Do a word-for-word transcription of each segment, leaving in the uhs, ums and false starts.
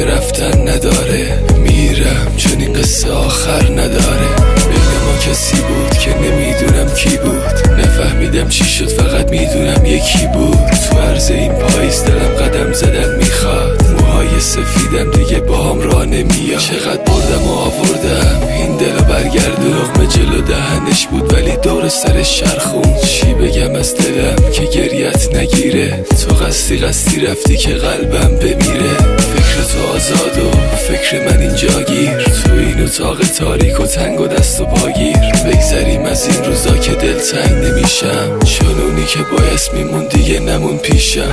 رفتن نداره، میرم چون این قصه آخر نداره. بین ما کسی بود که نمیدونم کی بود، نفهمیدم چی شد فقط میدونم یکی بود. تو عرض این پاییز دلم قدم زدن میخواد، موهای سفیدم دیگه با هم راه نمیاد. چقدر بردم و آوردم این دلو برگردون، لقمه جلو دهنش بود ولی دور سرش چرخون. چی بگم از دلم که گریت نگیره، تو قصدی قصدی رفتی که قلبم بمیره. فکر تو آزاد و فکر من اینجا گیر، تو این اتاق تاریک و تنگ و دست و پاگیر. بگذریم از این روزا که دل تنگ نمیشم، چون اونی که باعث میمون دیگه نمون پیشم.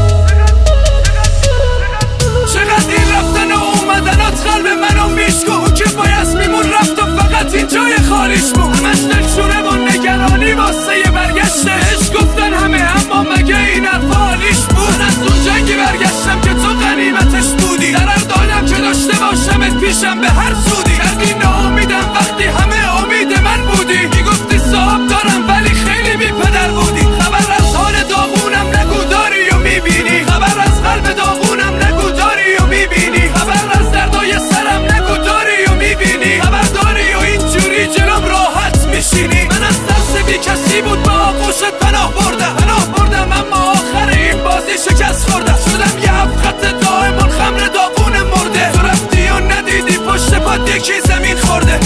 چقدر این رفتن و اومدنات قلب منو میشکن، که باعث میمون رفت و فقط این جای خالیش مون. همش دلشونه و نگرانی واسه یه برگشتش، گفتن همه اما مگه این حرف حالیش بود. من از اون جنگی برگشتم که تو غنیمتش بودی، قرار دادم که داشته باشمت پیشم به هر سودی. کردی ناامیدم وقتی همه امید من بودی، میگفتی صاحب دارم ولی خیلی بی پدر بودی. خبر از حال داغونم نگو داری و میبینی، خبر از قلب داغونم نگو داری و میبینی، خبر از دردای سرم نگو داری و میبینی، خبر داری و اینجوری جلوم راحت میشینی. من از دست بی کسی بود با آغوشت پناه بردم، پناه بردم اما آخر این بازی شکست خوردم. شدم یه هفت دائمون خمر داغون مرده، تو رفتی و ندیدی پشت پات یکی زمین خورده.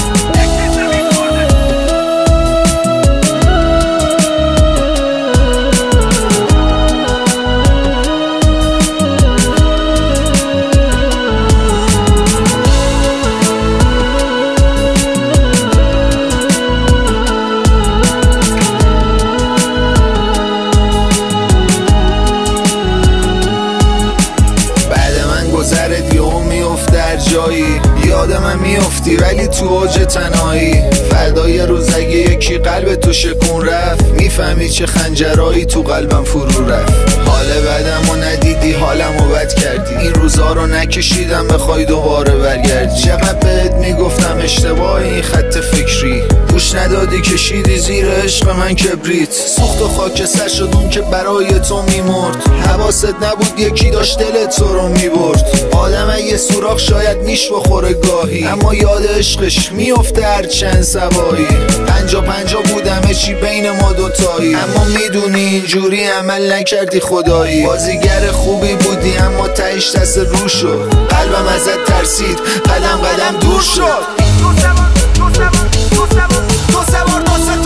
گذرت یهو میفته هر جایی، یادم میفتی ولی تو اوج تنهایی. فردای روز اگه یکی قلب تو شکون رفت، میفهمی چه خنجرایی تو قلبم فرو رفت. حال بدم و ندیدی حالم و بد کردی، این روزا رو نکشیدم بخوای دوباره برگردی. چقدر بهت میگفتم اشتباه این خط فکری، گوش ندادی کشیدی زیر عشق من کبریت. سوخت و خاکستر شد اون که برای تو میمرد، حواست نبود یکی داشت دل تو رو میبرد. آدم اگه سوراخ شاید نیش بخوره گاهی، اما یاد عشقش میفته هر چند سوایی. پنجا پنجا بود همه چی بین ما دوتایی، اما میدونی اینجوری عمل نکردی خدایی. بازیگر خوبی بودی اما تهش دست رو شد، قلبم ازت ترسید قدم قدم دور شد. تو سوار تو سوار تو سوار